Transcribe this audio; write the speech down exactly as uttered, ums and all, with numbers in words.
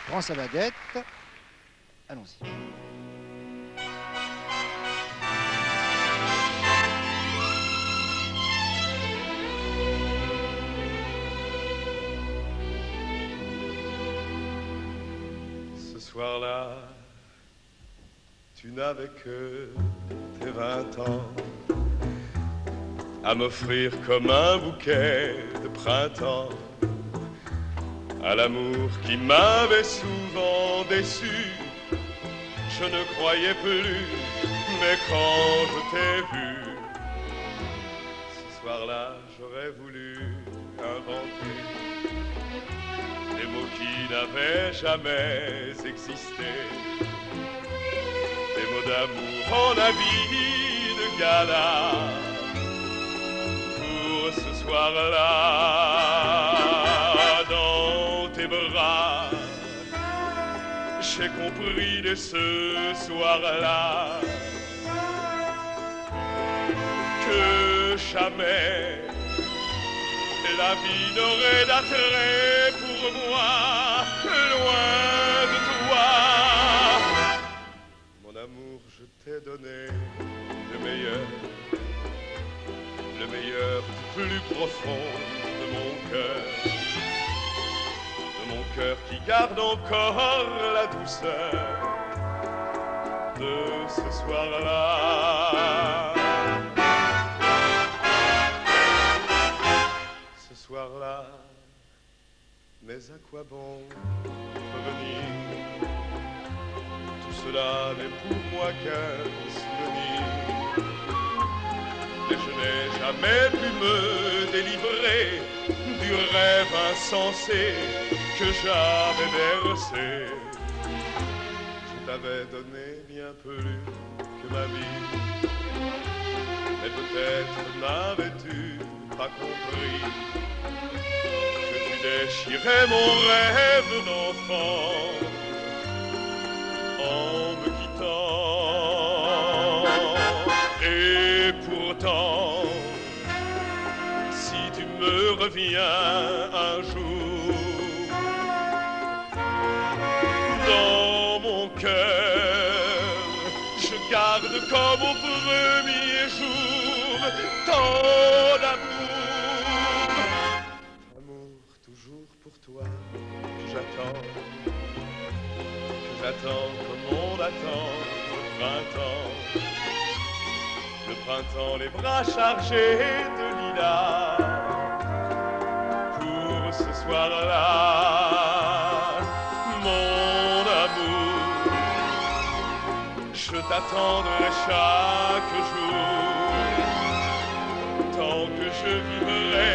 prend sa baguette. Allons-y. Ce soir-là, tu n'avais que tes vingt ans à m'offrir comme un bouquet de printemps à l'amour qui m'avait souvent déçu. Je ne croyais plus, mais quand je t'ai vu, ce soir-là, j'aurais voulu inventer des mots qui n'avaient jamais existé, des mots d'amour en habit de gala pour ce soir-là. Dans tes bras, j'ai compris dès ce soir-là que jamais la vie n'aurait d'attrait pour moi, loin de toi. Mon amour, je t'ai donné le meilleur, le meilleur du plus profond de mon cœur, de mon cœur qui garde encore la douceur de ce soir-là. Ce soir-là, mais à quoi bon revenir? Tout cela n'est pour moi qu'un souvenir. Et je n'ai jamais pu me délivrer du rêve insensé que j'avais bercé. Je t'avais donné bien plus que ma vie, mais peut-être n'avais-tu pas compris que tu déchirais mon rêve d'enfant en me quittant. Et pourtant, si tu me reviens un jour, dans mon cœur, je garde comme au premier jour tant d'amour. Amour toujours pour toi, que j'attends, que j'attends comme on attend le printemps. Le printemps, les bras chargés de lilas pour ce soir-là. Mon amour, je t'attendrai chaque jour tant que je vivrai